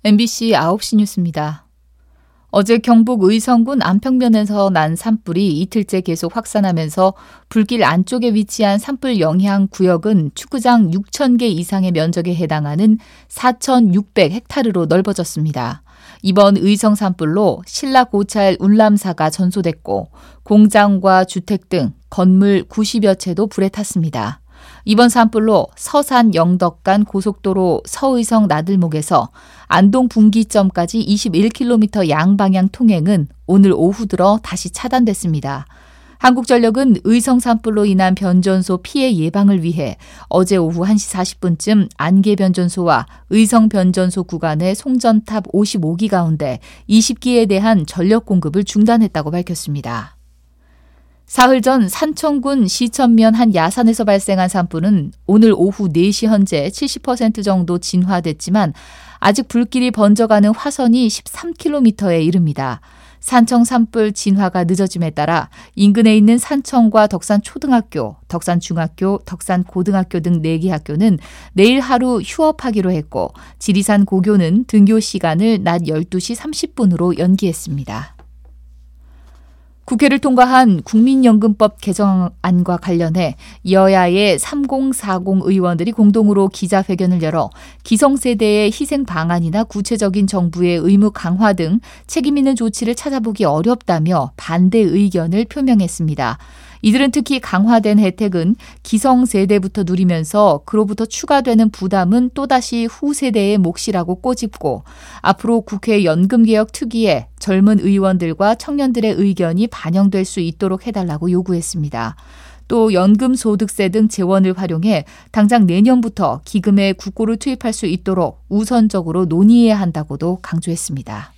MBC 9시 뉴스입니다. 어제 경북 의성군 안평면에서 난 산불이 이틀째 계속 확산하면서 불길 안쪽에 위치한 산불 영향 구역은 축구장 6,000개 이상의 면적에 해당하는 4,600헥타르로 넓어졌습니다. 이번 의성 산불로 신라 고찰 울람사가 전소됐고 공장과 주택 등 건물 90여 채도 불에 탔습니다. 이번 산불로 서산 영덕간 고속도로 서의성 나들목에서 안동 분기점까지 21km 양방향 통행은 오늘 오후 들어 다시 차단됐습니다. 한국전력은 의성 산불로 인한 변전소 피해 예방을 위해 어제 오후 1시 40분쯤 안개 변전소와 의성 변전소 구간의 송전탑 55기 가운데 20기에 대한 전력 공급을 중단했다고 밝혔습니다. 사흘 전 산청군 시천면 한 야산에서 발생한 산불은 오늘 오후 4시 현재 70% 정도 진화됐지만 아직 불길이 번져가는 화선이 13km에 이릅니다. 산청 산불 진화가 늦어짐에 따라 인근에 있는 산청과 덕산초등학교, 덕산중학교, 덕산고등학교 등 4개 학교는 내일 하루 휴업하기로 했고 지리산 고교는 등교 시간을 낮 12시 30분으로 연기했습니다. 국회를 통과한 국민연금법 개정안과 관련해 여야의 3040 의원들이 공동으로 기자회견을 열어 기성세대의 희생 방안이나 구체적인 정부의 의무 강화 등 책임 있는 조치를 찾아보기 어렵다며 반대 의견을 표명했습니다. 이들은 특히 강화된 혜택은 기성세대부터 누리면서 그로부터 추가되는 부담은 또다시 후세대의 몫이라고 꼬집고 앞으로 국회 연금개혁 특위에 젊은 의원들과 청년들의 의견이 반영될 수 있도록 해달라고 요구했습니다. 또 연금소득세 등 재원을 활용해 당장 내년부터 기금에 국고를 투입할 수 있도록 우선적으로 논의해야 한다고도 강조했습니다.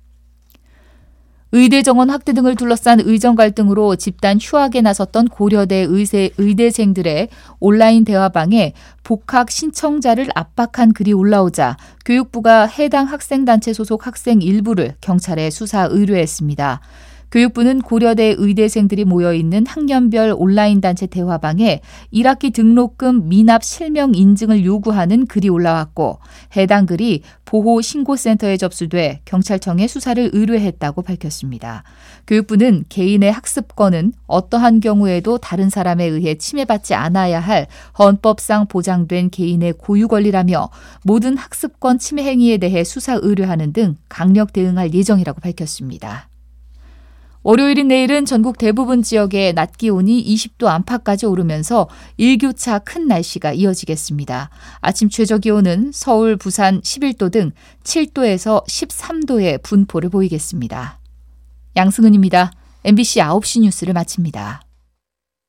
의대 정원 확대 등을 둘러싼 의정 갈등으로 집단 휴학에 나섰던 고려대 의대생들의 온라인 대화방에 복학 신청자를 압박한 글이 올라오자 교육부가 해당 학생단체 소속 학생 일부를 경찰에 수사 의뢰했습니다. 교육부는 고려대 의대생들이 모여있는 학년별 온라인 단체 대화방에 1학기 등록금 미납 실명 인증을 요구하는 글이 올라왔고 해당 글이 보호신고센터에 접수돼 경찰청에 수사를 의뢰했다고 밝혔습니다. 교육부는 개인의 학습권은 어떠한 경우에도 다른 사람에 의해 침해받지 않아야 할 헌법상 보장된 개인의 고유 권리라며 모든 학습권 침해 행위에 대해 수사 의뢰하는 등 강력 대응할 예정이라고 밝혔습니다. 월요일인 내일은 전국 대부분 지역에 낮 기온이 20도 안팎까지 오르면서 일교차 큰 날씨가 이어지겠습니다. 아침 최저 기온은 서울, 부산 11도 등 7도에서 13도의 분포를 보이겠습니다. 양승은입니다. MBC 9시 뉴스를 마칩니다.